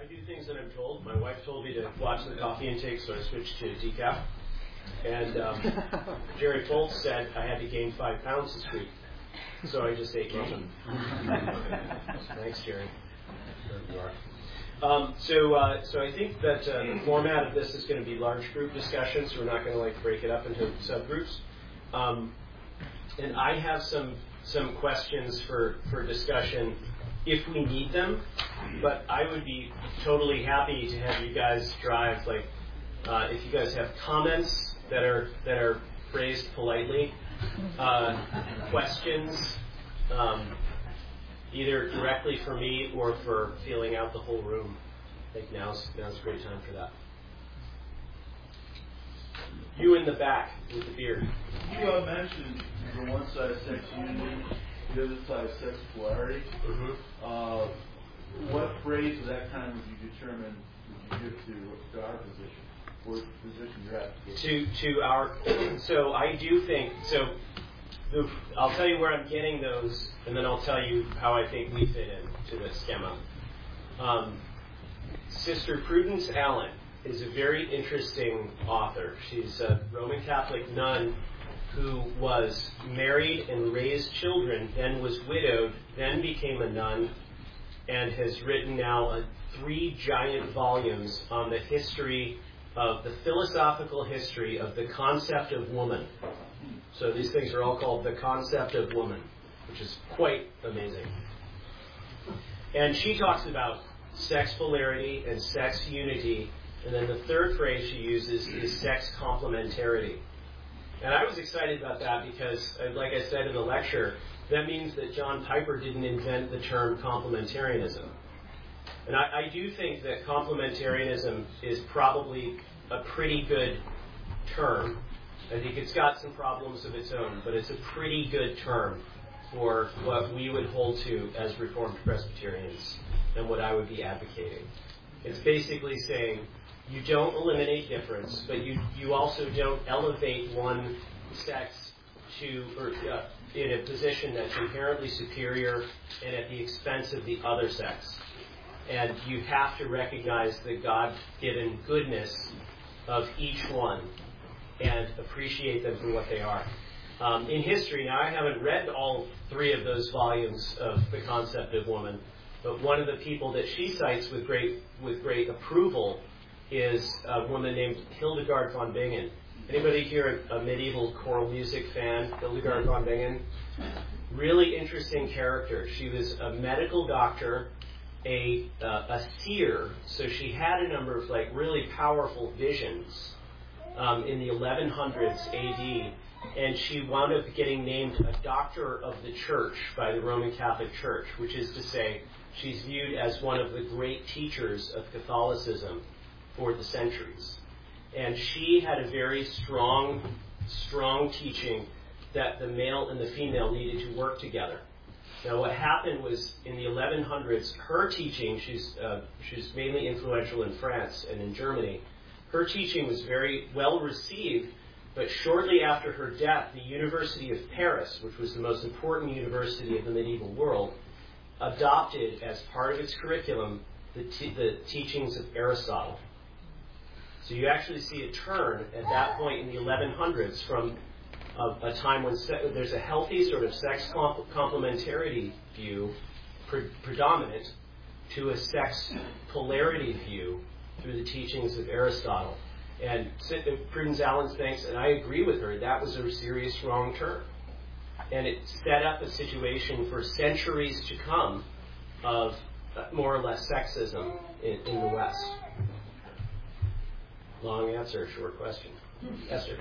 I do things that I'm told. My wife told me to watch the coffee intake, so I switched to decaf. And Jerry Foltz said I had to gain 5 pounds this week, so I just ate nothing. Thanks, Jerry. There you are. So I think that the format of this is going to be large group discussions. So we're not going to break it up into subgroups. And I have some questions for discussion if we need them, but I would be totally happy to have you guys drive. If you guys have comments that are phrased politely, questions, either directly for me or for feeling out the whole room. I think now's a great time for that. You in the back with the beard. You mentioned the one side sex unity, the other side sex polarity. Mm-hmm. What phrase of that kind would you determine would you give to our position, or the position you're at? To our, so I do think so. I'll tell you where I'm getting those, and then I'll tell you how I think we fit into the schema. Sister Prudence Allen is a very interesting author. She's a Roman Catholic nun who was married and raised children, then was widowed, then became a nun, and has written now 3 giant volumes on the history of the philosophical history of the concept of woman. So these things are all called the concept of woman, which is quite amazing. And she talks about sex polarity and sex unity, and then the third phrase she uses is sex complementarity. And I was excited about that because, like I said in the lecture, that means that John Piper didn't invent the term complementarianism. And I do think that complementarianism is probably a pretty good term. I think it's got some problems of its own, but it's a pretty good term for what we would hold to as Reformed Presbyterians and what I would be advocating. It's basically saying you don't eliminate difference, but you also don't elevate one sex to or in a position that's inherently superior and at the expense of the other sex. And you have to recognize the God-given goodness of each one and appreciate them for what they are. In history, now I haven't read all 3 of those volumes of The Concept of Woman, but one of the people that she cites with great approval is a woman named Hildegard von Bingen. Anybody here a medieval choral music fan? Hildegard von Bingen? Really interesting character. She was a medical doctor, a seer, so she had a number of really powerful visions in the 1100s AD, and she wound up getting named a doctor of the church by the Roman Catholic Church, which is to say she's viewed as one of the great teachers of Catholicism for the centuries. And she had a very strong teaching that the male and the female needed to work together. Now, what happened was in the 1100s, her teaching, she's mainly influential in France and in Germany, her teaching was very well received, but shortly after her death, the University of Paris, which was the most important university of the medieval world, adopted as part of its curriculum the teachings of Aristotle. So you actually see a turn at that point in the 1100s from a time when there's a healthy sort of sex complementarity view predominant to a sex polarity view through the teachings of Aristotle. And Prudence Allen thinks, and I agree with her, that was a serious wrong turn. And it set up a situation for centuries to come of more or less sexism in the West. Long answer, short question. Esther?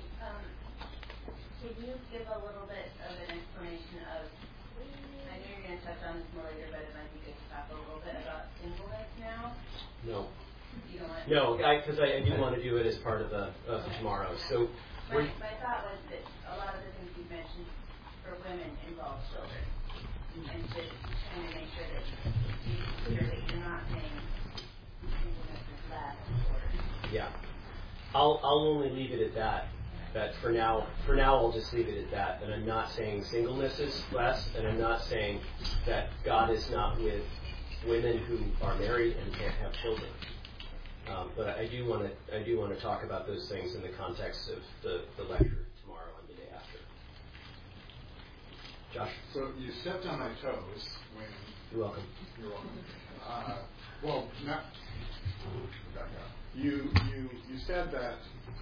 Can you give a little bit of an explanation of, I know you're going to touch on this more later, but it might be good to talk a little bit about singleness now? No. You don't want to? No, because I do want to do it as part of tomorrow. So my thought was that a lot of the things you mentioned for women involve children. And just trying to make sure that you're not saying singleness is less or... Yeah. I'll only leave it at that. That for now I'll just leave it at that. And I'm not saying singleness is less, and I'm not saying that God is not with women who are married and can't have children. But I do want to talk about those things in the context of the lecture tomorrow and the day after. Josh? So you stepped on my toes when... You're welcome. You're welcome. You said that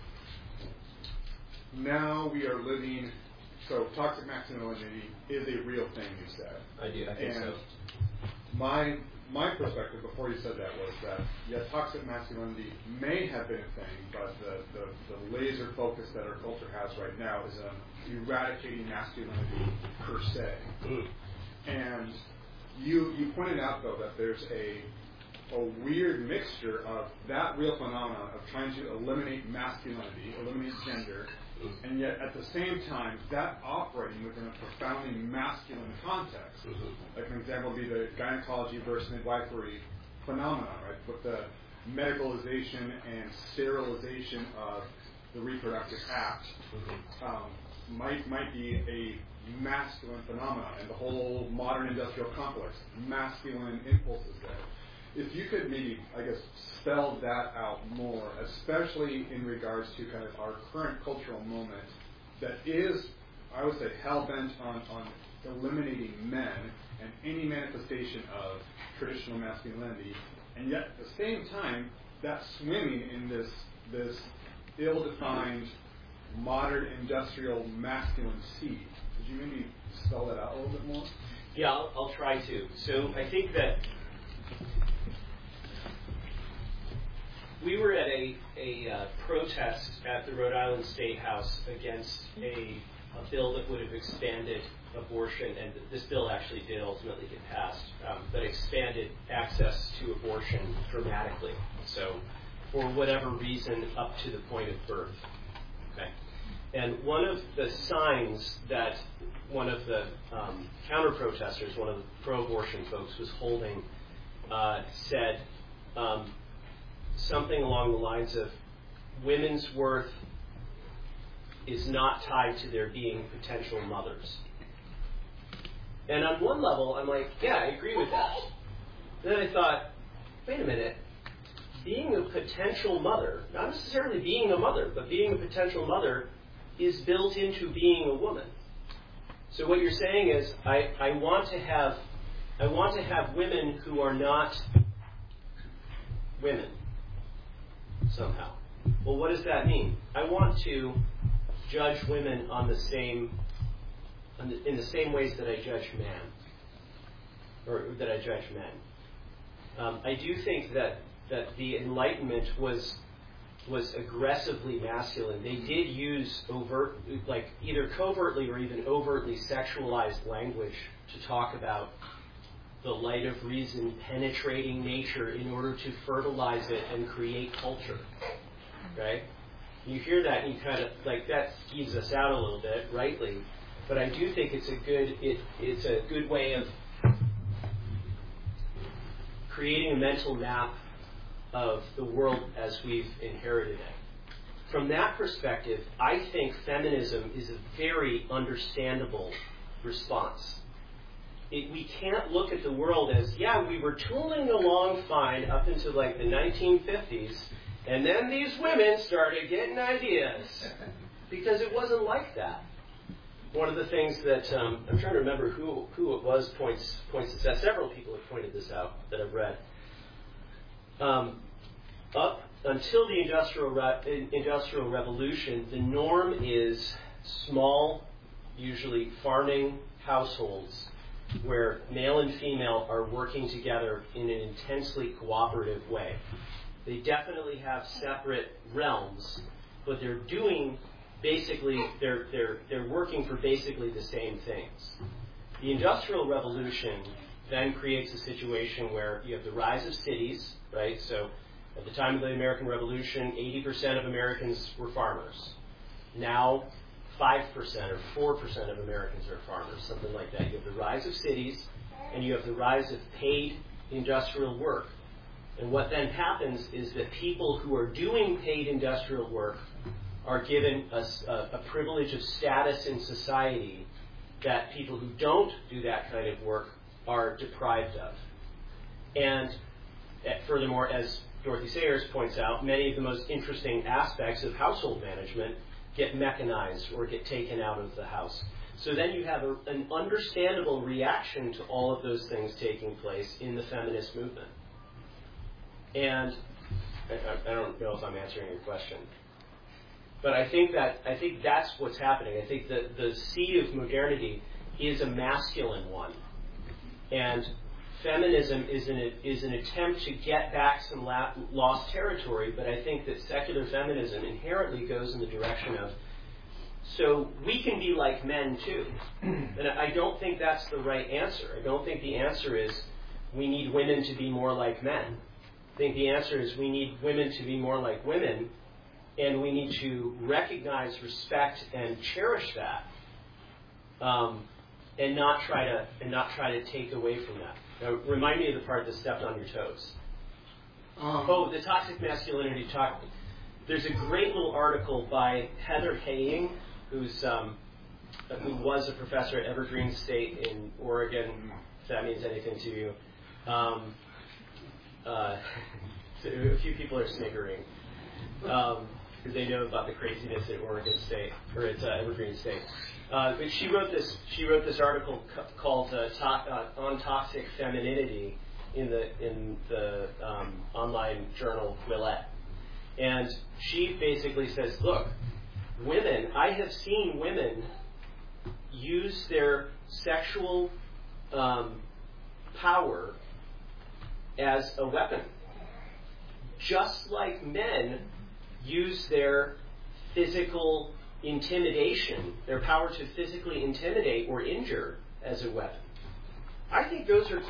now we are living... So toxic masculinity is a real thing, you said. I think so. My perspective before you said that was that, yes, toxic masculinity may have been a thing, but the laser focus that our culture has right now is on eradicating masculinity per se. And you pointed out, though, that there's a weird mixture of that real phenomenon of trying to eliminate masculinity, eliminate gender, and yet at the same time, that operating within a profoundly masculine context. Like an example would be the gynecology versus midwifery phenomenon, right? With the medicalization and sterilization of the reproductive act might be a masculine phenomenon, and the whole modern industrial complex, masculine impulses there. If you could maybe, I guess, spell that out more, especially in regards to kind of our current cultural moment that is, I would say, hell-bent on eliminating men and any manifestation of traditional masculinity, and yet at the same time, that swimming in this ill-defined, modern industrial masculine sea. Could you maybe spell that out a little bit more? Yeah, I'll try to. So I think that we were at a protest at the Rhode Island State House against a bill that would have expanded abortion, and this bill actually did ultimately get passed, but expanded access to abortion dramatically. So for whatever reason, up to the point of birth. Okay. And one of the signs that one of the counter-protesters, one of the pro-abortion folks was holding, said something along the lines of, women's worth is not tied to their being potential mothers. And on one level, I'm like, yeah, I agree with that. Then I thought, wait a minute, being a potential mother, not necessarily being a mother, but being a potential mother is built into being a woman. So what you're saying is, I want to have women who are not women somehow. Well, what does that mean? I want to judge women on the same, in the same ways that I judge man, or that I judge men. I do think that the Enlightenment was aggressively masculine. They did use overt, like either covertly or even overtly sexualized language to talk about the light of reason penetrating nature in order to fertilize it and create culture. Okay? You hear that and you kind of, like, that skeeves us out a little bit, rightly. But I do think it's a good way of creating a mental map of the world as we've inherited it. From that perspective, I think feminism is a very understandable response. We can't look at the world as, yeah, we were tooling along fine up until like the 1950s, and then these women started getting ideas. Because it wasn't like that. One of the things that, I'm trying to remember who it was points this out. Several people have pointed this out that I've read. Up until the Industrial Revolution, the norm is small, usually farming households, where male and female are working together in an intensely cooperative way. They definitely have separate realms, but they're doing basically, they're working for basically the same things. The Industrial Revolution then creates a situation where you have the rise of cities, right? So at the time of the American Revolution, 80% of Americans were farmers. Now, 5% or 4% of Americans are farmers, something like that. You have the rise of cities, and you have the rise of paid industrial work. And what then happens is that people who are doing paid industrial work are given a privilege of status in society that people who don't do that kind of work are deprived of. And furthermore, as Dorothy Sayers points out, many of the most interesting aspects of household management get mechanized or get taken out of the house. So then you have an understandable reaction to all of those things taking place in the feminist movement. And I don't know if I'm answering your question, but I think that's what's happening. I think that the seed of modernity is a masculine one, and feminism is an attempt to get back some lost territory. But I think that secular feminism inherently goes in the direction of, so we can be like men too. And I don't think that's the right answer. I don't think the answer is we need women to be more like men. I think the answer is we need women to be more like women, and we need to recognize, respect, and cherish that, and not try to take away from that. Now, remind me of the part that stepped on your toes. The toxic masculinity talk. There's a great little article by Heather Haying, who was a professor at Evergreen State in Oregon, if that means anything to you. So a few people are sniggering because they know about the craziness at Oregon State, or at Evergreen State. But she wrote this article called "On Toxic Femininity" in the online journal Quillette, and she basically says, "Look, women. I have seen women use their sexual power as a weapon, just like men use their physical intimidation, their power to physically intimidate or injure as a weapon. I think those are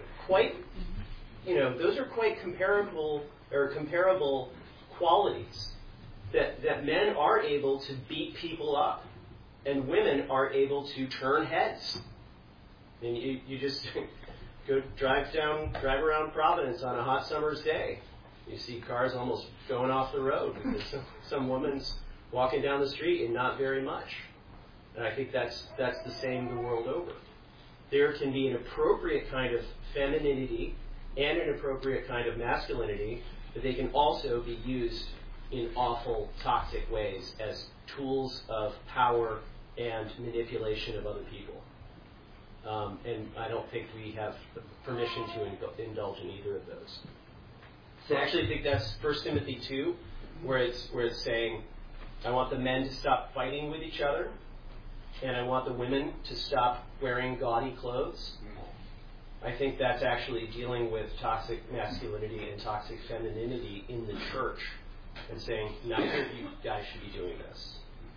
quite comparable qualities, that men are able to beat people up and women are able to turn heads. And you just go drive around Providence on a hot summer's day. You see cars almost going off the road because some woman's walking down the street and not very much. And I think that's the same the world over. There can be an appropriate kind of femininity and an appropriate kind of masculinity, but they can also be used in awful, toxic ways as tools of power and manipulation of other people. And I don't think we have permission to indulge in either of those. So I actually think that's 1 Timothy 2, where it's saying, I want the men to stop fighting with each other, and I want the women to stop wearing gaudy clothes. I think that's actually dealing with toxic masculinity and toxic femininity in the church, and saying, neither of you guys should be doing this.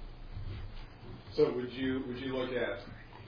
So would you look at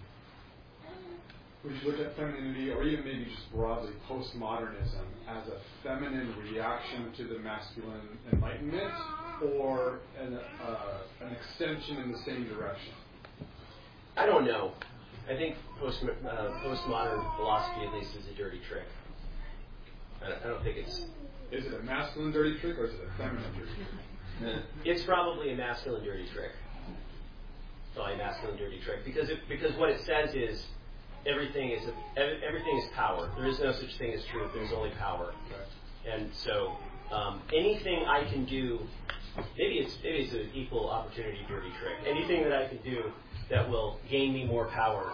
femininity, or even maybe just broadly postmodernism, as a feminine reaction to the masculine Enlightenment, or an extension in the same direction? I don't know. I think postmodern philosophy, at least, is a dirty trick. I don't think it's... Is it a masculine dirty trick, or is it a feminine dirty trick? It's probably a masculine dirty trick. Probably a masculine dirty trick. Because what it says is, everything is power. There is no such thing as truth. There's only power. Okay. And so anything I can do, maybe it's an equal opportunity dirty trick. Anything that I can do that will gain me more power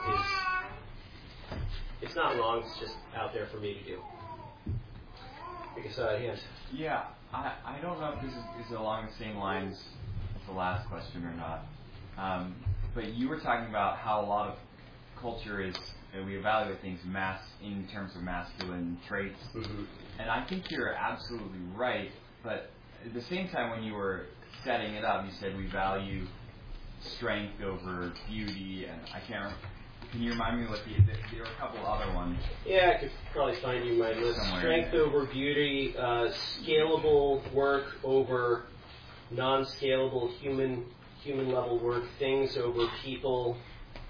it's not wrong. It's just out there for me to do. I guess hands. Yeah, I don't know if this is along the same lines as the last question or not. But you were talking about how a lot of culture is, we evaluate things in terms of masculine traits. Mm-hmm. And I think you're absolutely right, but at the same time when you were setting it up, you said we value strength over beauty, and I can't remember. Can you remind me what there were a couple other ones? Yeah, I could probably find you my list. Strength over beauty, scalable work over non-scalable human level work, things over people,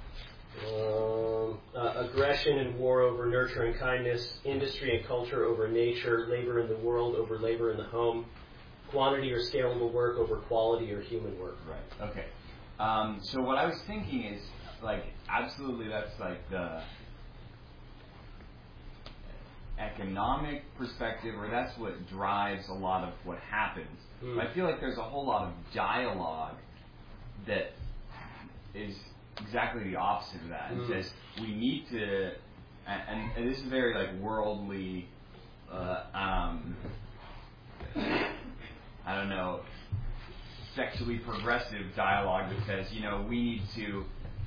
aggression and war over nurture and kindness, industry and culture over nature, labor in the world over labor in the home, quantity or scalable work over quality or human work. Right. Okay. So what I was thinking is, like, absolutely, that's like economic perspective, or that's what drives a lot of what happens. I feel like there's a whole lot of dialogue that is exactly the opposite of that. It says we need to, and this is very like worldly, I don't know, sexually progressive dialogue that says, you know, we need to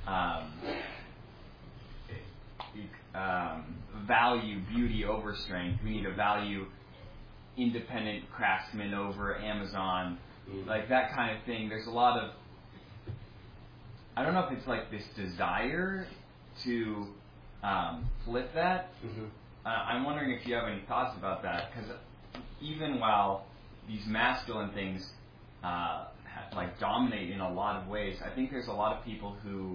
value beauty over strength. We need to value independent craftsmen over Amazon, like that kind of thing. There's a lot of, I don't know if it's like this desire to flip that. I'm wondering if you have any thoughts about that, because even while these masculine things like dominate in a lot of ways, I think there's a lot of people who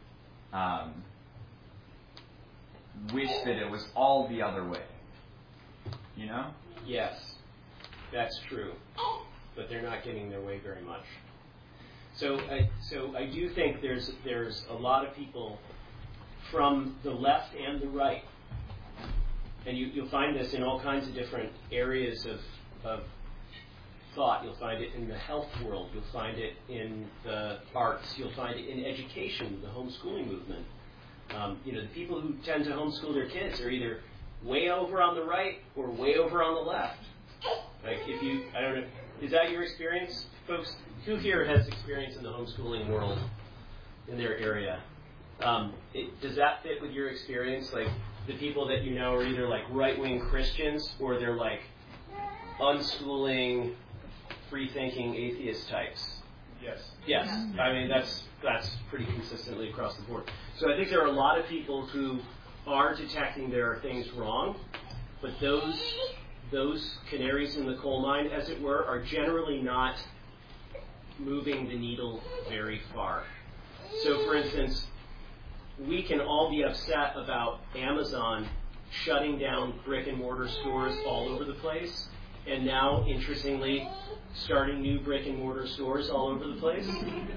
wish that it was all the other way. You know? Yes, that's true, but they're not getting their way very much. So I do think there's a lot of people from the left and the right, and you'll find this in all kinds of different areas of thought. You'll find it in the health world. You'll find it in the arts. You'll find it in education, the homeschooling movement. The people who tend to homeschool their kids are either way over on the right or way over on the left. Like I don't know, is that your experience, folks? Who here has experience in the homeschooling world in their area? Does that fit with your experience? Like the people that you know are either like right-wing Christians or they're like unschooling, free-thinking atheist types. Yes. Yes. I mean, that's pretty consistently across the board. So I think there are a lot of people who are detecting there are things wrong, but those canaries in the coal mine, as it were, are generally not moving the needle very far. So, for instance, we can all be upset about Amazon shutting down brick-and-mortar stores all over the place, and now, interestingly, starting new brick-and-mortar stores all over the place.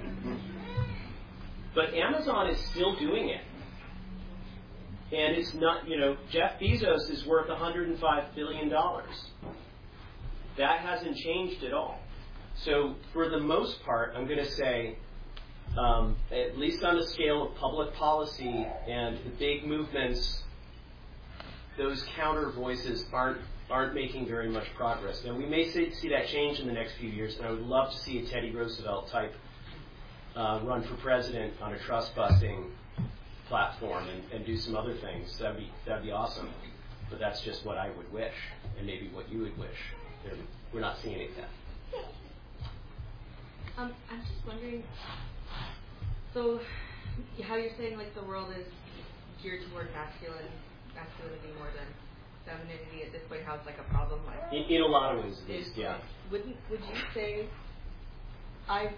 But Amazon is still doing it. And it's not, Jeff Bezos is worth $105 billion. That hasn't changed at all. So, for the most part, I'm going to say, at least on the scale of public policy and the big movements, those counter voices aren't making very much progress. Now, we may see that change in the next few years, and I would love to see a Teddy Roosevelt type run for president on a trust-busting platform and do some other things. That'd be awesome. But that's just what I would wish, and maybe what you would wish. We're not seeing any of that. I'm just wondering, so how you're saying like the world is geared toward masculinity more than femininity at this point, how it's like a problem? In a lot of ways, it is, yeah. Would you say, I've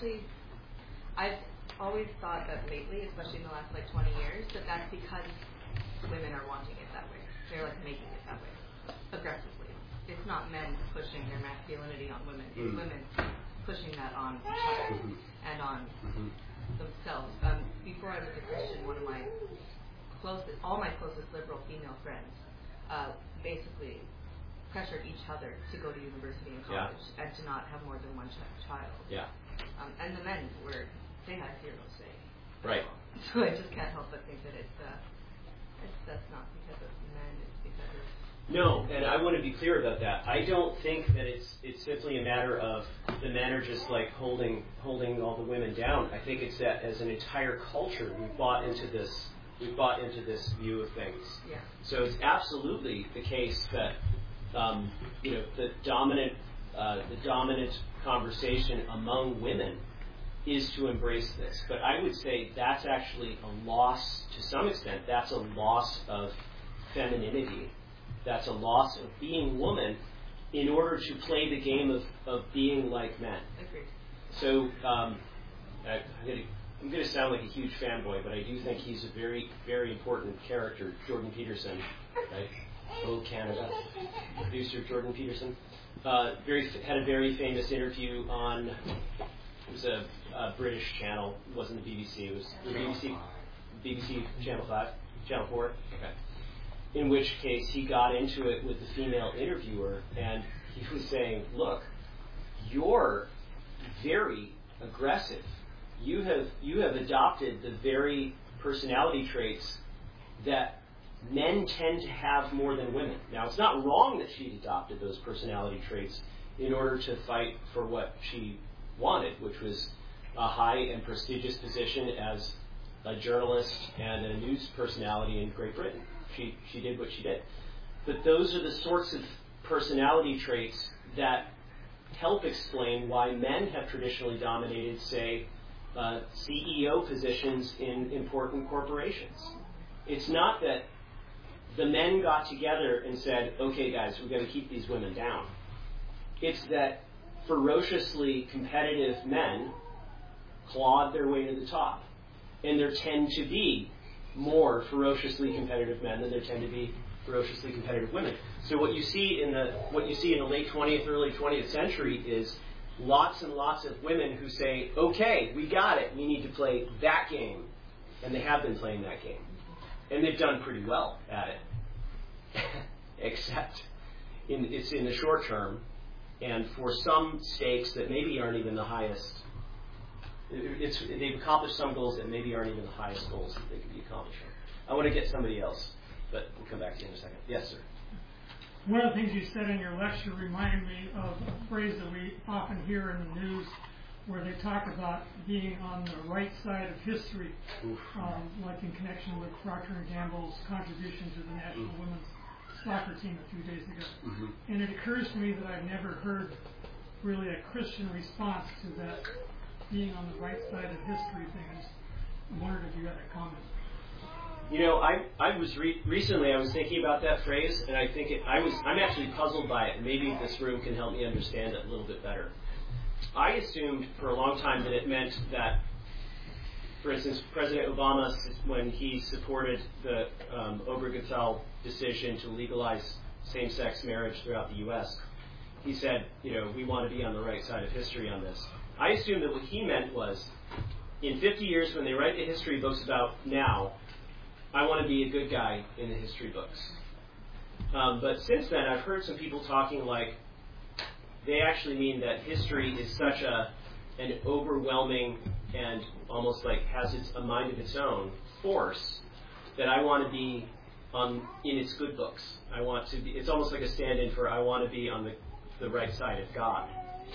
always thought that lately, especially in the last 20 years, that's because women are wanting it that way. They're making it that way, aggressively. It's not men pushing their masculinity on women. It's women pushing that on each other and on themselves. Before I was a Christian, all my closest liberal female friends basically pressured each other to go to university and college and to not have more than one child. Yeah. And the men they had zero say. Right. So I just can't help but think that that's not because of men, it's because of... No, and I want to be clear about that. I don't think that it's simply a matter of the men are just holding all the women down. I think it's that as an entire culture we've bought into this view of things. Yeah. So it's absolutely the case that the dominant conversation among women is to embrace this. But I would say that's actually a loss, to some extent, that's a loss of femininity. That's a loss of being woman in order to play the game of being like men. Agreed. So I'm going to sound like a huge fanboy, but I do think he's a very, very important character, Jordan Peterson, right? Oh, Canada. Producer Jordan Peterson. Had a very famous interview on, it was a British channel, it wasn't the BBC, it was the BBC Channel 5, Channel 4, okay. in which case he got into it with the female interviewer, and he was saying, look, you're very aggressive. You have adopted the very personality traits that men tend to have more than women. Now, it's not wrong that she adopted those personality traits in order to fight for what she wanted, which was a high and prestigious position as a journalist and a news personality in Great Britain. She did what she did. But those are the sorts of personality traits that help explain why men have traditionally dominated, say, CEO positions in important corporations. It's not that the men got together and said, okay, guys, we're going to keep these women down. It's that ferociously competitive men clawed their way to the top. And there tend to be more ferociously competitive men than there tend to be ferociously competitive women. So what you see in the late 20th, early 20th century is lots and lots of women who say, okay, we got it, we need to play that game. And they have been playing that game. And they've done pretty well at it. Except it's in the short term, and for some stakes that maybe aren't even the highest. They've accomplished some goals that maybe aren't even the highest goals that they could be accomplishing. I want to get somebody else, but we'll come back to you in a second. Yes, sir. One of the things you said in your lecture reminded me of a phrase that we often hear in the news where they talk about being on the right side of history, like in connection with Procter & Gamble's contribution to the national women's soccer team a few days ago. Mm-hmm. And it occurs to me that I've never heard really a Christian response to that being on the right side of history thing. I wondered if you had a comment. You know, I was recently I was thinking about that phrase, and I think I'm actually puzzled by it. Maybe this room can help me understand it a little bit better. I assumed for a long time that it meant that, for instance, President Obama, when he supported the Obergefell decision to legalize same-sex marriage throughout the U.S., he said, we want to be on the right side of history on this. I assumed that what he meant was, in 50 years when they write the history books about now, I want to be a good guy in the history books. But since then, I've heard some people talking like they actually mean that history is such an overwhelming and almost like has a mind of its own force that I want to be in its good books. I want to be. It's almost like a stand-in for I want to be on the right side of God.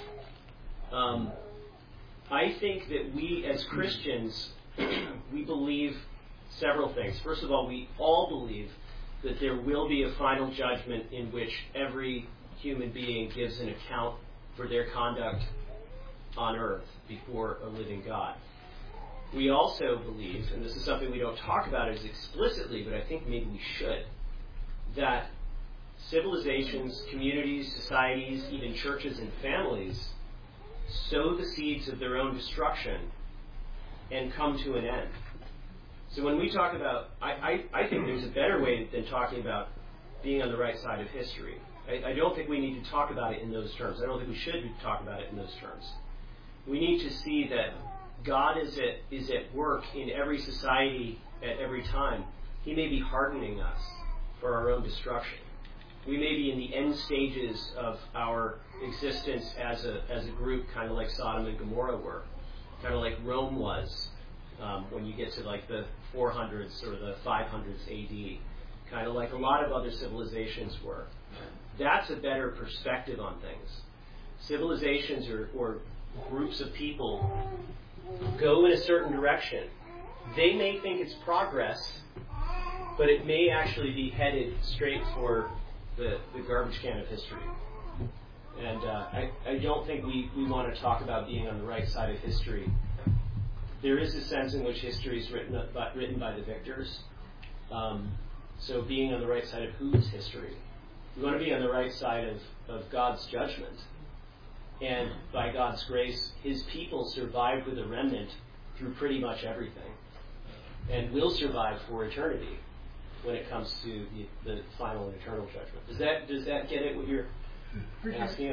I think that we as Christians, we believe several things. First of all, we all believe that there will be a final judgment in which every human being gives an account for their conduct on earth before a living God. We also believe, and this is something we don't talk about as explicitly, but I think maybe we should, that civilizations, communities, societies, even churches and families sow the seeds of their own destruction and come to an end. So when we talk about, I think there's a better way than talking about being on the right side of history. I don't think we need to talk about it in those terms. I don't think we should talk about it in those terms. We need to see that God is at work in every society at every time. He may be hardening us for our own destruction. We may be in the end stages of our existence as a group, kind of like Sodom and Gomorrah were, kind of like Rome was when you get to like the 400s or the 500s AD, kind of like a lot of other civilizations were. That's a better perspective on things. Civilizations or groups of people go in a certain direction. They may think it's progress, but it may actually be headed straight for the garbage can of history. And I don't think we want to talk about being on the right side of history. There is a sense in which history is written by the victors. So being on the right side of whose history? We want to be on the right side of God's judgment. And by God's grace, His people survived with a remnant through pretty much everything. And will survive for eternity when it comes to the final and eternal judgment. Does that get it what you're asking?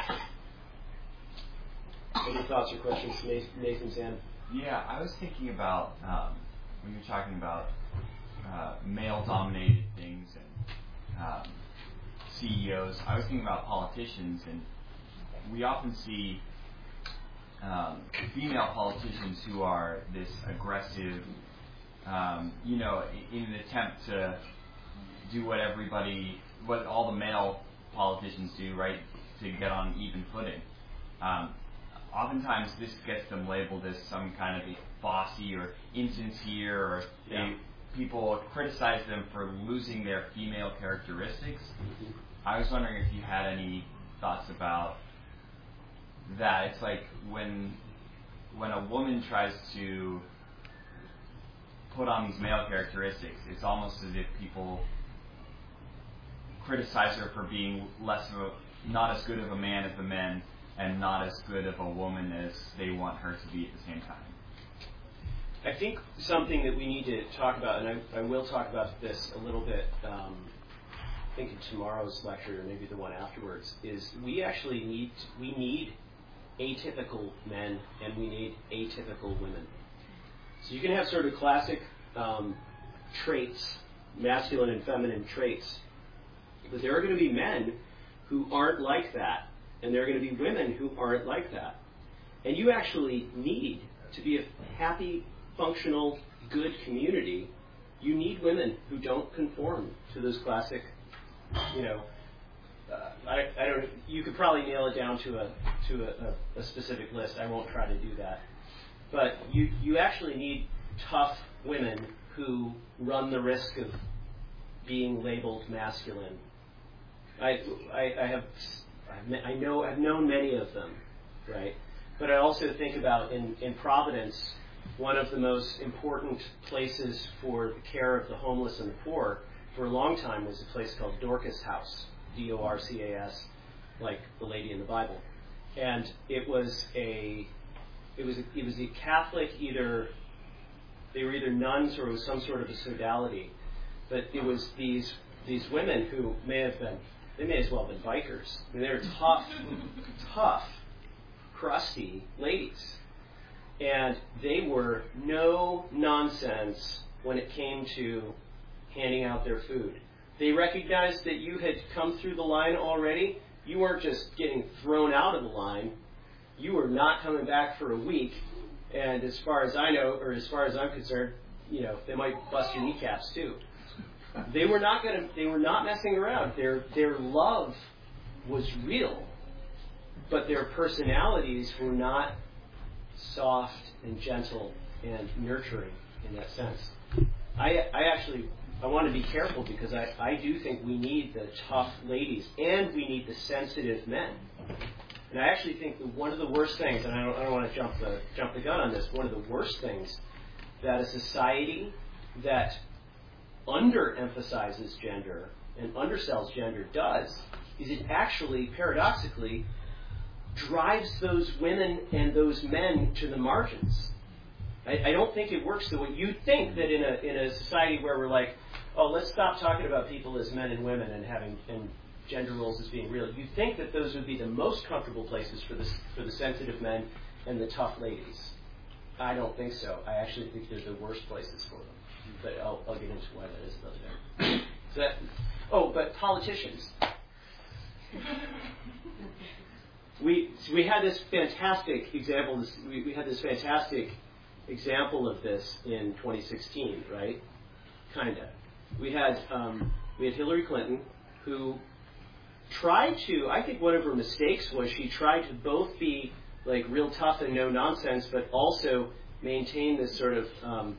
Any thoughts or questions, Nathan Zan? Yeah, I was thinking about when you're talking about male-dominated things and CEOs. I was thinking about politicians, and we often see female politicians who are this aggressive, in an attempt to do what all the male politicians do, right, to get on even footing. Oftentimes this gets them labeled as some kind of bossy or insincere, or people criticize them for losing their female characteristics. I was wondering if you had any thoughts about that. It's like when a woman tries to put on these male characteristics, it's almost as if people criticize her for being not as good of a man as the men, and not as good of a woman as they want her to be at the same time. I think something that we need to talk about, and I will talk about this a little bit, I think in tomorrow's lecture, or maybe the one afterwards, is we need atypical men and we need atypical women. So you can have sort of classic traits, masculine and feminine traits, but there are going to be men who aren't like that, and there are going to be women who aren't like that. And you actually need to be a happy, functional, good community. You need women who don't conform to those classic, I don't. You could probably nail it down to a specific list. I won't try to do that. But you actually need tough women who run the risk of being labeled masculine. I've known many of them, right? But I also think about in Providence, one of the most important places for the care of the homeless and the poor for a long time was a place called Dorcas House, Dorcas, like the lady in the Bible. And it was a Catholic, they were either nuns or it was some sort of a sodality, but it was these women who may as well have been bikers. I mean, they were tough, crusty ladies. And they were no nonsense when it came to handing out their food. They recognized that you had come through the line already. You weren't just getting thrown out of the line. You were not coming back for a week. And as far as I know, or as far as I'm concerned, they might bust your kneecaps too. They were not messing around. Their love was real, but their personalities were not soft and gentle and nurturing in that sense. I want to be careful because I do think we need the tough ladies and we need the sensitive men. And I actually think that one of the worst things, and I don't want to jump the gun on this, one of the worst things that a society that underemphasizes gender and undersells gender does is it actually, paradoxically, drives those women and those men to the margins. I don't think it works the way you think that in a society where we're like, oh, let's stop talking about people as men and women and gender roles as being real. You think that those would be the most comfortable places for the sensitive men and the tough ladies. I don't think so. I actually think they're the worst places for them. But I'll get into why that is another day. But politicians. We had this fantastic example. We had this fantastic example of this in 2016, right? Kinda. We had Hillary Clinton, who tried to. I think one of her mistakes was she tried to both be like real tough and no nonsense, but also maintain this sort of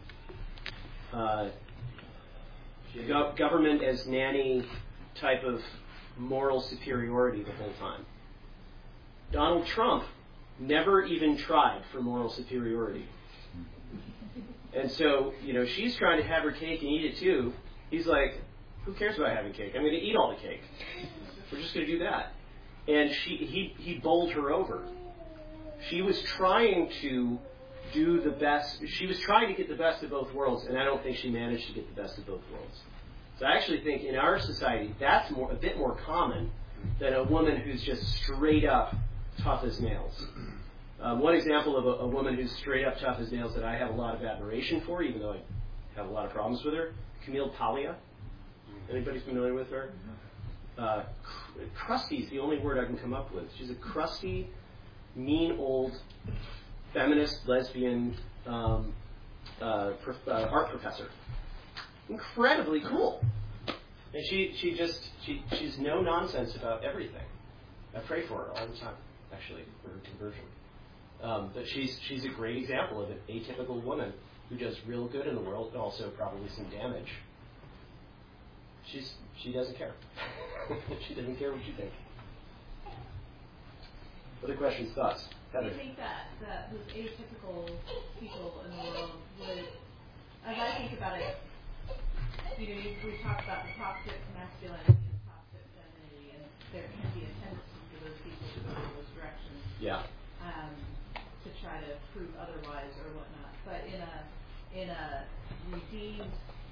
government as nanny type of moral superiority the whole time. Donald Trump never even tried for moral superiority. And so, she's trying to have her cake and eat it too. He's like, who cares about having cake? I'm going to eat all the cake. We're just going to do that. And he bowled her over. She was trying to do the best. She was trying to get the best of both worlds, and I don't think she managed to get the best of both worlds. So I actually think in our society, that's a bit more common than a woman who's just straight up tough as nails. One example of a woman who's straight up tough as nails that I have a lot of admiration for, even though I have a lot of problems with her, Camille Paglia. Anybody familiar with her? Crusty is the only word I can come up with. She's a crusty, mean old feminist, lesbian art professor. Incredibly cool. And she's no nonsense about everything. I pray for her all the time, actually, for her conversion. But she's a great example of an atypical woman who does real good in the world, but also probably some damage. She doesn't care. She doesn't care what you think. Other questions, thoughts? Heather. Do you think that those atypical people in the world would, as I think about it, we talked about the toxic masculinity and toxic femininity, and there can be a tendency for those people to go in those directions. Yeah. To try to prove otherwise or whatnot. But in a redeemed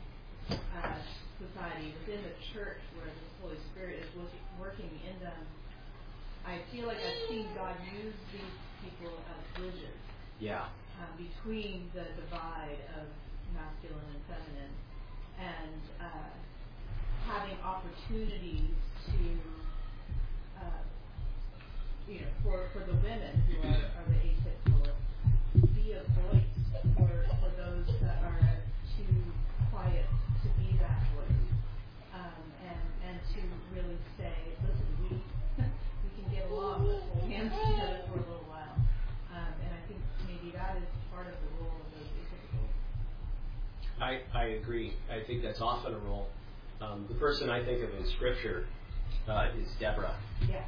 society within the church where the Holy Spirit is working in them, I feel like I've seen God use these people as bridges. Yeah. Between the divide of masculine and feminine, and having opportunities to, for the women who are the atypical, be a voice for those that are too quiet to be that voice, and to really say, listen, we can get along, let's hold hands together for a little while, and I think maybe that is part of the role of those atypical. I agree. I think that's often a role. The person I think of in Scripture is Deborah. Yeah.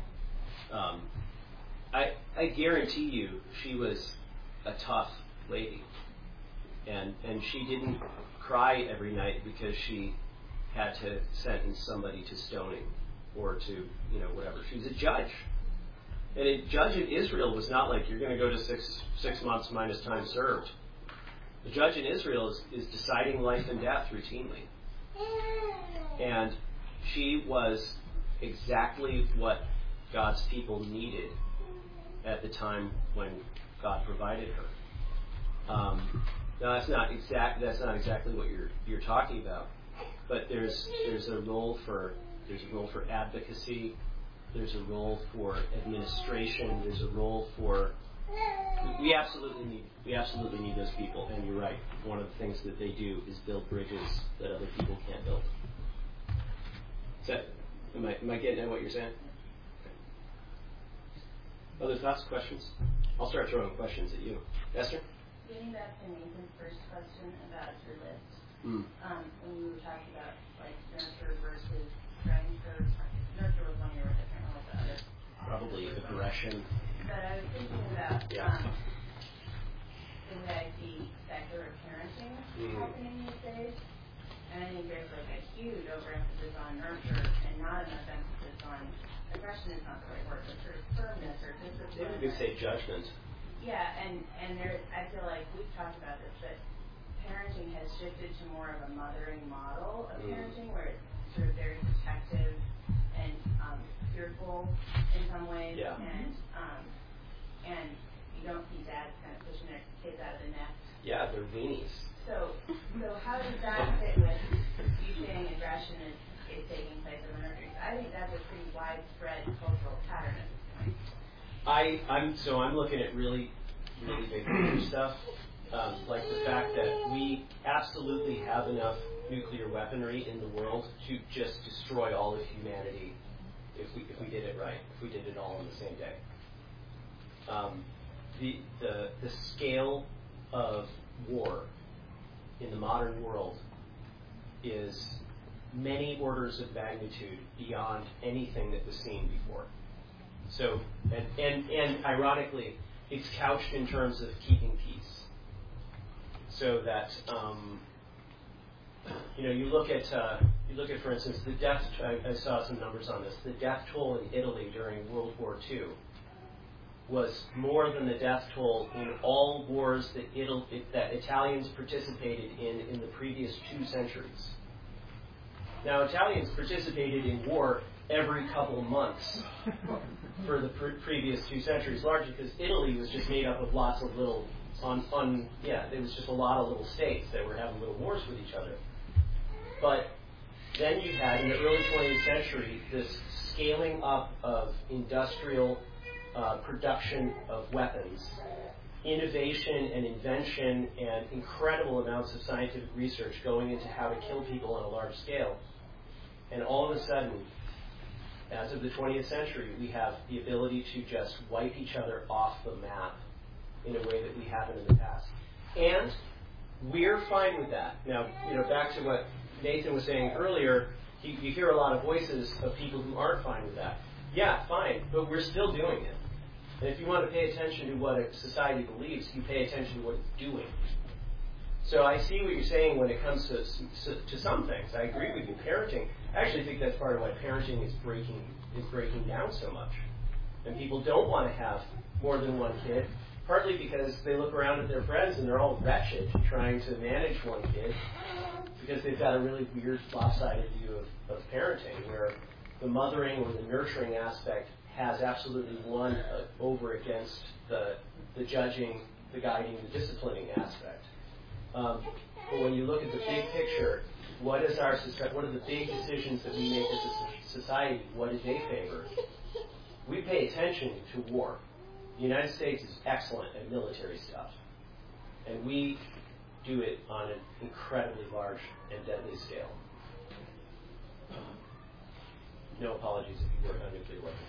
I guarantee you she was a tough lady. And she didn't cry every night because she had to sentence somebody to stoning or to, whatever. She was a judge. And a judge in Israel was not like, you're going to go to six months minus time served. The judge in Israel is deciding life and death routinely. And she was exactly what God's people needed at the time when God provided her. Now that's not exactly what you're talking about, but there's a role for advocacy, there's a role for administration, there's a role for we absolutely need those people, and you're right. One of the things that they do is build bridges that other people can't build. Am I getting at what you're saying? Other thoughts, questions? I'll start throwing questions at you. Esther? Getting back to Nathan's first question about your list, when you were talking about nurture versus strength, or nurture was one you were different with the other. Probably aggression. But I was thinking about the way I see secular parenting happening these days, and I think there's a huge overemphasis on nurture and not enough emphasis on aggression. Is not the right word, but sort of firmness or discipline. Maybe we could say judgment. Yeah, and there, I feel like we've talked about this, but parenting has shifted to more of a mothering model of parenting, where it's sort of very protective and fearful in some ways, and you don't see dads kind of pushing their kids out of the nest. Yeah, they're weenies. So how does that fit with you saying aggression is taking place in the nursery? I think that's a pretty widespread cultural pattern at this point. I'm looking at really, really big picture stuff, like the fact that we absolutely have enough nuclear weaponry in the world to just destroy all of humanity if we did it right, if we did it all on the same day. The scale of war in the modern world is many orders of magnitude beyond anything that was seen before. So, and ironically, it's couched in terms of keeping peace. So that you look at for instance the death. I saw some numbers on this. The death toll in Italy during World War II was more than the death toll in all wars that Italians participated in the previous 2 centuries. Now, Italians participated in war every couple of months for the previous 2 centuries, largely because Italy was just made up of lots of little, there was just a lot of little states that were having little wars with each other. But then you had, in the early 20th century, this scaling up of industrial production of weapons, innovation and invention, and incredible amounts of scientific research going into how to kill people on a large scale. And all of a sudden, as of the 20th century, we have the ability to just wipe each other off the map in a way that we haven't in the past. And we're fine with that. Now, back to what Nathan was saying earlier, you hear a lot of voices of people who aren't fine with that. Yeah, fine, but we're still doing it. And if you want to pay attention to what a society believes, you pay attention to what it's doing. So I see what you're saying when it comes to some things. I agree with you. Parenting, I actually think that's part of why parenting is breaking down so much. And people don't want to have more than one kid, partly because they look around at their friends and they're all wretched trying to manage one kid because they've got a really weird, lopsided view of parenting where the mothering or the nurturing aspect has absolutely won over against the judging, the guiding, the disciplining aspect. But when you look at the big picture, what are the big decisions that we make as a society? What do they favor? We pay attention to war. The United States is excellent at military stuff, and we do it on an incredibly large and deadly scale. No apologies if you work on nuclear weapons.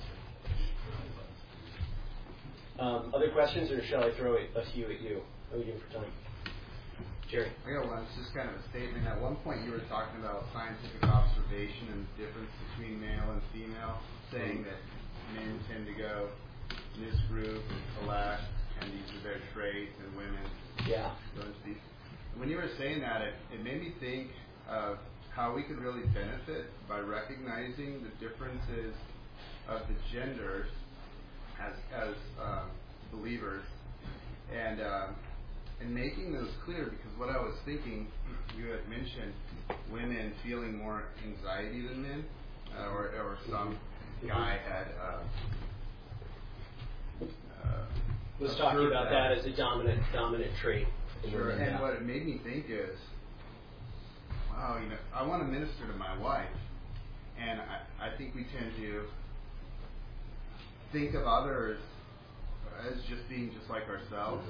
Other questions, or shall I throw a few at you? What are we doing for time? Jerry? I got one. It's just kind of a statement. At one point you were talking about scientific observation and the difference between male and female, saying that men tend to go in this group and collect, and these are their traits, and women go into these. When you were saying that, it made me think of how we could really benefit by recognizing the differences of the genders as believers, and making those clear, because what I was thinking, you had mentioned women feeling more anxiety than men, or some guy had was talking about that as a dominant trait. Sure, and what it made me think is, wow, I want to minister to my wife, and I think we tend to think of others as just being just like ourselves,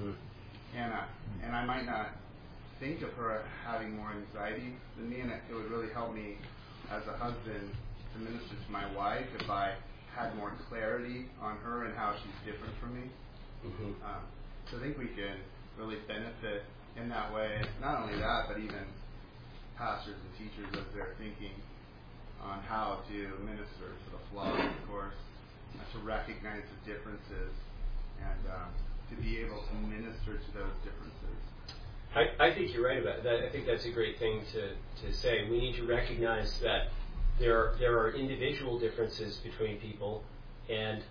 and I might not think of her having more anxiety than me, and it would really help me as a husband to minister to my wife if I had more clarity on her and how she's different from me. So I think we can really benefit in that way. Not only that, but even pastors and teachers as they're thinking on how to minister to the flock, of course, to recognize the differences and to be able to minister to those differences. I think you're right about that. I think that's a great thing to say. We need to recognize that there are individual differences between people, and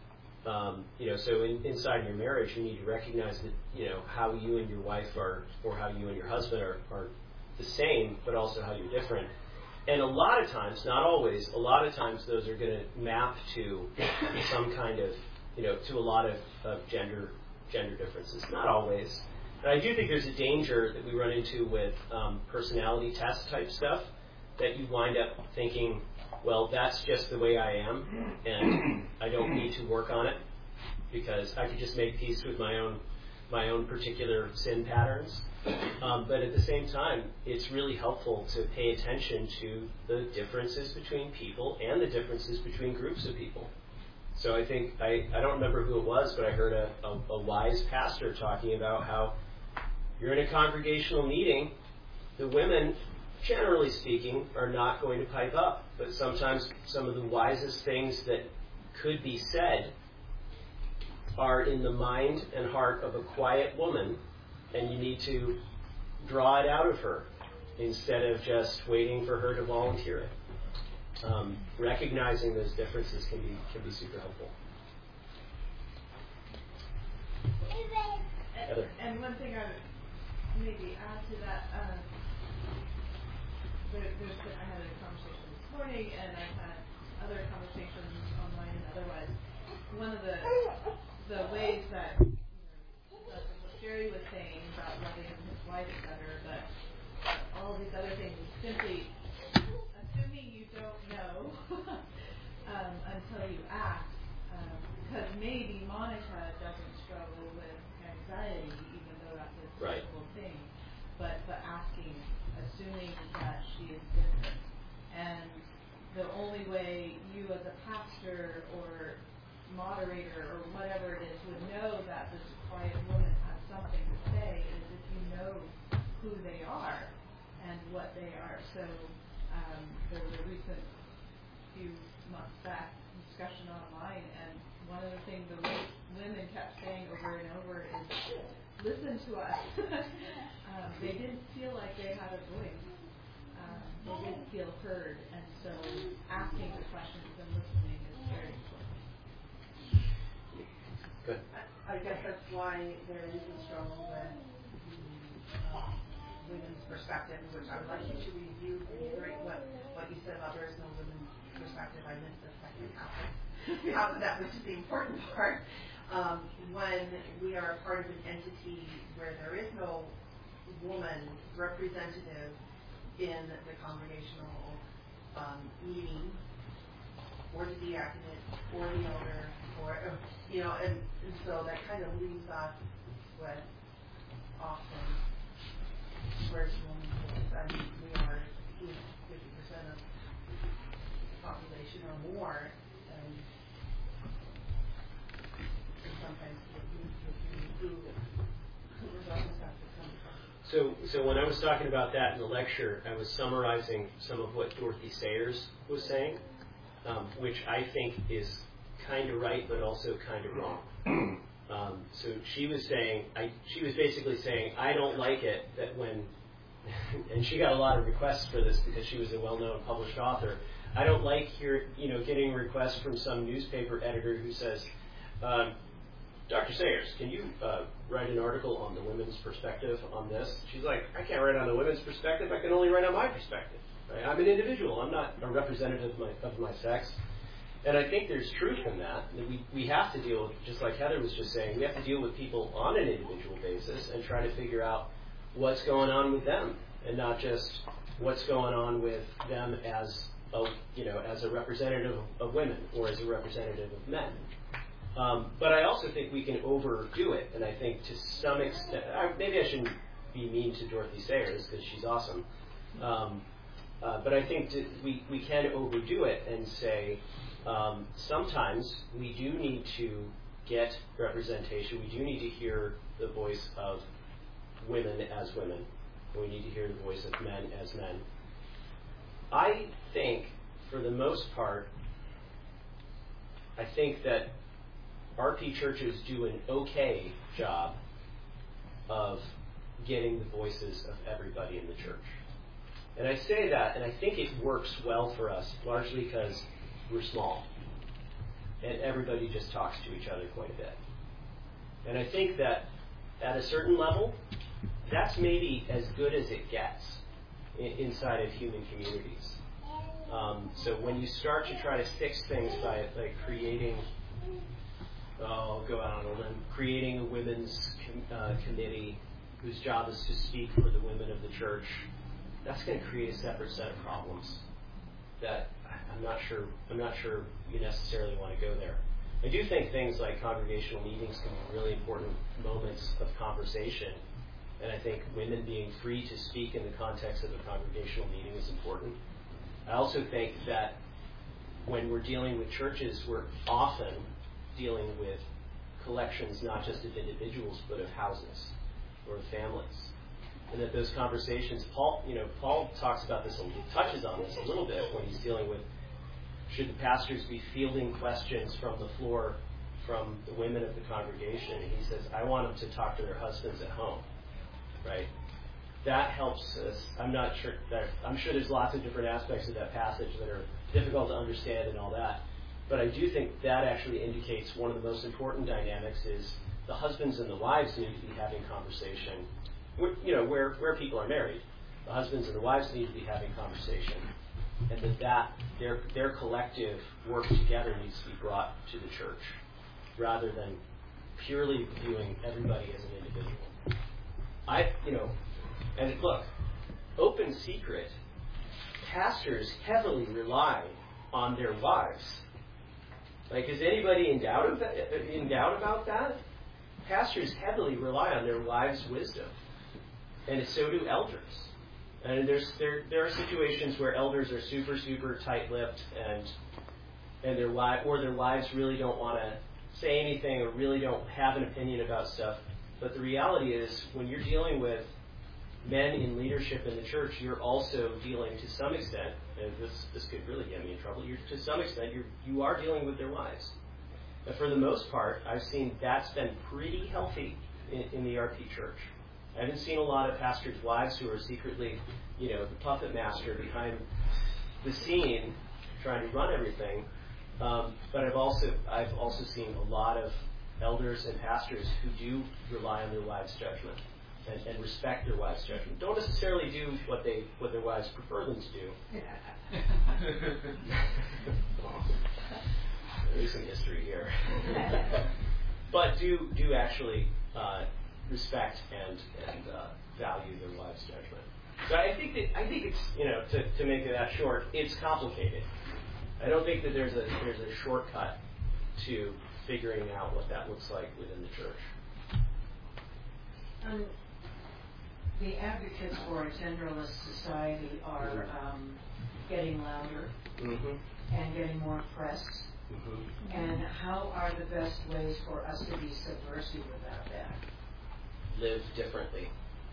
so inside your marriage, you need to recognize that how you and your wife are, or how you and your husband are the same, but also how you're different. And a lot of times, not always, a lot of times those are going to map to some kind of, to a lot of gender differences. Not always. But I do think there's a danger that we run into with personality test type stuff, that you wind up thinking, well, that's just the way I am, and I don't need to work on it, because I could just make peace with my own particular sin patterns. But at the same time, it's really helpful to pay attention to the differences between people and the differences between groups of people. So I think, I don't remember who it was, but I heard a wise pastor talking about how you're in a congregational meeting, the women, generally speaking, are not going to pipe up. But sometimes some of the wisest things that could be said are in the mind and heart of a quiet woman, and you need to draw it out of her instead of just waiting for her to volunteer it. Recognizing those differences can be super helpful. Heather. And one thing I would maybe add to that, I had a conversation this morning, and I've had other conversations online and otherwise. One of the ways that what Jerry was saying about loving his wife better, but all these other things is simply maybe Monica doesn't struggle with anxiety, even though that's a physical thing, but asking, assuming that she is different. And the only way you as a pastor or moderator or whatever it is would know that this quiet woman has something to say is if you know who they are and what they are. So there was a recent few months back discussion online, and one of the things the women kept saying over and over is, listen to us. They didn't feel like they had a voice. They didn't feel heard, and so asking the questions and listening is very important. Good. I guess that's why there is a struggle with the women's perspective, which I would like you to reiterate what you said about there is no women's perspective. I missed the second half of that, which is the important part. When we are part of an entity where there is no woman representative in the congregational meeting, or the diaconate, or the elder, or and so that kind of leaves us with often where's the woman's voice. I mean, we are 50% of the population or more, and sometimes who results have to come from. So when I was talking about that in the lecture, I was summarizing some of what Dorothy Sayers was saying, which I think is kind of right, but also kind of wrong. So she was basically saying, I don't like it that when, and she got a lot of requests for this because she was a well-known published author. I don't like getting requests from some newspaper editor who says, Dr. Sayers, can you write an article on the women's perspective on this? She's like, I can't write on the women's perspective. I can only write on my perspective. Right? I'm an individual. I'm not a representative of my sex. And I think there's truth in that. We have to deal with, just like Heather was just saying, we have to deal with people on an individual basis and try to figure out what's going on with them, and not just what's going on with them as a representative of women or as a representative of men. But I also think we can overdo it, and I think to some extent, maybe I shouldn't be mean to Dorothy Sayers because she's awesome, but I think we can overdo it and say sometimes we do need to get representation. We do need to hear the voice of women as women. We need to hear the voice of men as men. I think, for the most part, I think that RP churches do an okay job of getting the voices of everybody in the church. And I say that, and I think it works well for us, largely because we're small. And everybody just talks to each other quite a bit. And I think that at a certain level, that's maybe as good as it gets inside of human communities. So when you start to try to fix things by creating, I'll go out on a limb, creating a women's committee whose job is to speak for the women of the church, that's going to create a separate set of problems that I'm not sure you necessarily want to go there. I do think things like congregational meetings can be really important moments of conversation, and I think women being free to speak in the context of a congregational meeting is important. I also think that when we're dealing with churches, we're often dealing with collections not just of individuals but of houses or of families. And that those conversations, Paul talks about this, touches on this a little bit when he's dealing with, should the pastors be fielding questions from the floor from the women of the congregation? And he says, I want them to talk to their husbands at home, right? That helps us. I'm sure there's lots of different aspects of that passage that are difficult to understand and all that. But I do think that actually indicates one of the most important dynamics is the husbands and the wives need to be having conversation. Where people are married, the husbands and the wives need to be having conversation, and that their collective work together needs to be brought to the church, rather than purely viewing everybody as an individual. And look, open secret, pastors heavily rely on their wives Like, is anybody in doubt about that? Pastors heavily rely on their wives' wisdom, and so do elders. And there are situations where elders are super, super tight-lipped, and their wives really don't want to say anything or really don't have an opinion about stuff. But the reality is, when you're dealing with men in leadership in the church, you're also dealing to some extent, and this could really get me in trouble, to some extent you are dealing with their wives. But for the most part, I've seen that's been pretty healthy in the RP church. I haven't seen a lot of pastors' wives who are secretly, the puppet master behind the scene trying to run everything. But I've also seen a lot of elders and pastors who do rely on their wives' judgment and respect their wives' judgment. Don't necessarily do what their wives prefer them to do. There's some history here. But do actually respect and value their wives' judgment. So I think it's to make that short, it's complicated. I don't think that there's a shortcut to figuring out what that looks like within the church. The advocates for a genderless society are getting louder and getting more press. And how are the best ways for us to be subversive about that? Live differently.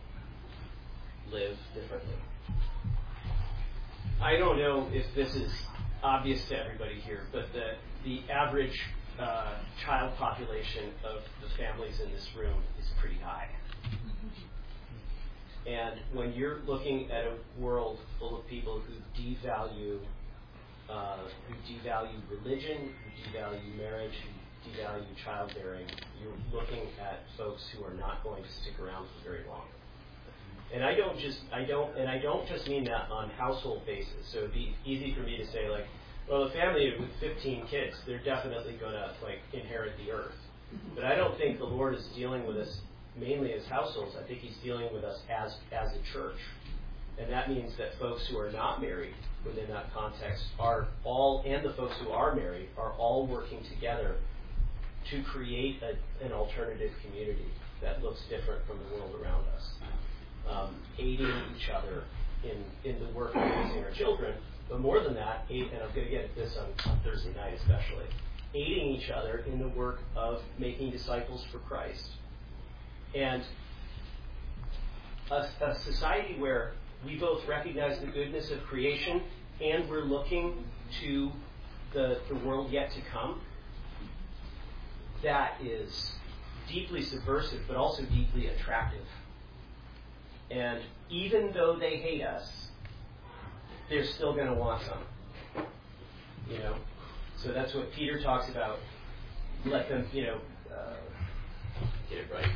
I don't know if this is obvious to everybody here, but the average child population of the families in this room is pretty high. And when you're looking at a world full of people who devalue religion, who devalue marriage, who devalue childbearing, you're looking at folks who are not going to stick around for very long. And I don't just mean that on household basis. So it'd be easy for me to say, like, well, a family with 15 kids, they're definitely going to inherit the earth. But I don't think the Lord is dealing with us mainly as households. I think He's dealing with us as a church. And that means that folks who are not married within that context and the folks who are married are all working together to create an alternative community that looks different from the world around us. Aiding each other in the work of raising our children, but more than that, and I'm going to get at this on Thursday night especially, aiding each other in the work of making disciples for Christ. And a society where we both recognize the goodness of creation and we're looking to the world yet to come, that is deeply subversive but also deeply attractive. And even though they hate us, they're still going to want some. So that's what Peter talks about. Let them, get it right.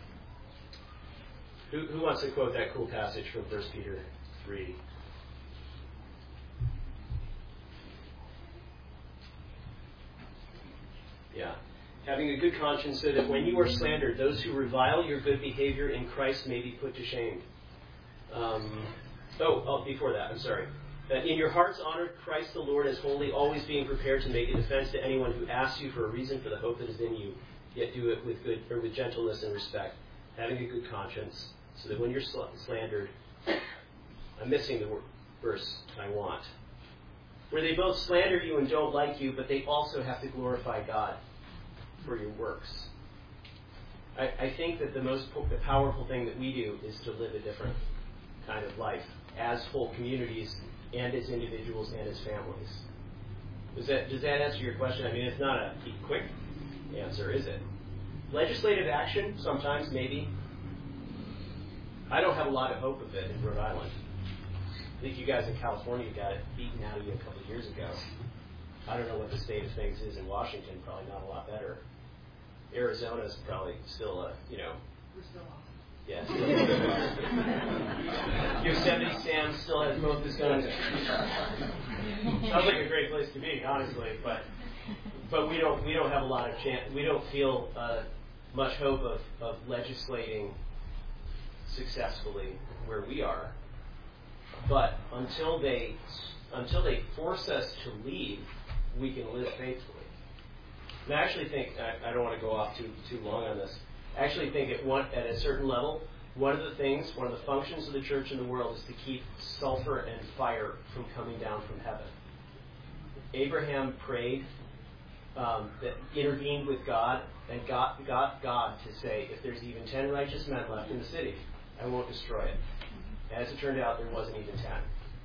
Who wants to quote that cool passage from 1 Peter 3? Yeah. Having a good conscience so that when you are slandered, those who revile your good behavior in Christ may be put to shame. Before that, I'm sorry. In your hearts honor Christ the Lord as holy, always being prepared to make a defense to anyone who asks you for a reason for the hope that is in you, yet do it with gentleness and respect, having a good conscience, so that when you're slandered, I'm missing the verse I want, where they both slander you and don't like you, but they also have to glorify God for your works. I think that the most powerful thing that we do is to live a different kind of life as whole communities and as individuals and as families. Does that answer your question? I mean, it's not a quick answer, is it? Legislative action, sometimes, maybe. I don't have a lot of hope of it in Rhode Island. I think you guys in California got it beaten out of you a couple of years ago. I don't know what the state of things is in Washington, probably not a lot better. Arizona's probably still We're still on. Yeah. Yosemite Sam still has both his guns. Sounds like a great place to be, honestly, but we don't have a lot of chance. We don't feel much hope of legislating successfully where we are. But until they force us to leave, we can live faithfully. And I actually think, I don't want to go off too long on this, I actually think at a certain level, one of the functions of the church in the world is to keep sulfur and fire from coming down from heaven. Abraham prayed, that intervened with God, and got God to say, if there's even 10 righteous men left in the city, I won't destroy it. As it turned out, there wasn't even 10.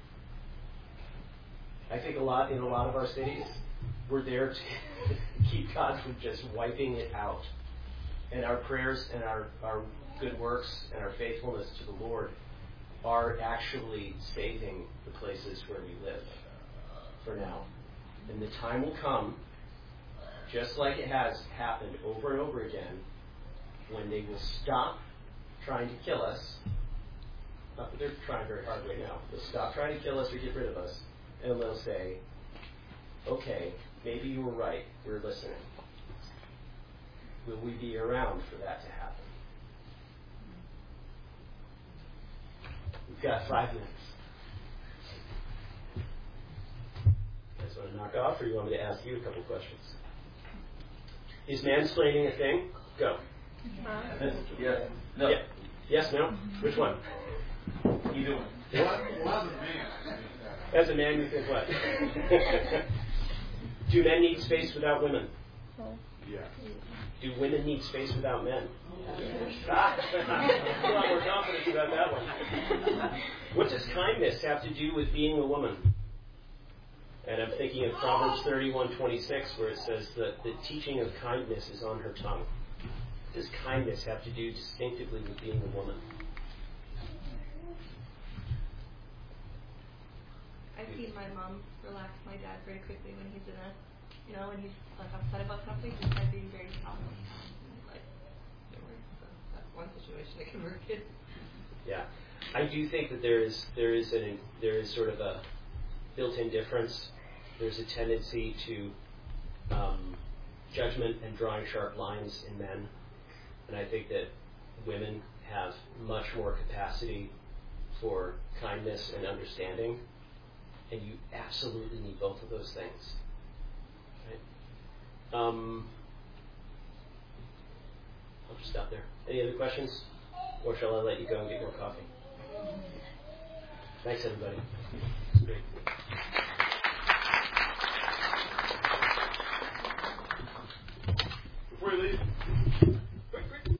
I think in a lot of our cities, we're there to keep God from just wiping it out. And our prayers and our good works and our faithfulness to the Lord are actually saving the places where we live for now. And the time will come, just like it has happened over and over again, when they will stop trying to kill us. They're trying very hard right now. They'll stop trying to kill us or get rid of us, and they'll say, okay, maybe you were right. We're listening. Will we be around for that to happen? We've got 5 minutes. You guys want to knock off, or you want me to ask you a couple questions? Is mansplaining a thing? Go. Yeah. No. Yeah. Yes, no? Which one? Either one. Well, as a man. As a man, you think what? Do men need space without women? Yeah. Do women need space without men? A lot more confidence about that one. What does kindness have to do with being a woman? And I'm thinking of Proverbs 31:26, where it says that the teaching of kindness is on her tongue. What does kindness have to do distinctively with being a woman? I've seen my mom relax my dad very quickly when he's when he's like upset about something, just by being very calm. Like, it works. So that's one situation it can work in. Yeah, I do think that there is sort of a built-in difference. There's a tendency to judgment and drawing sharp lines in men, and I think that women have much more capacity for kindness and understanding, and you absolutely need both of those things. Right? I'll just stop there. Any other questions? Or shall I let you go and get more coffee? Thanks, everybody. It's great.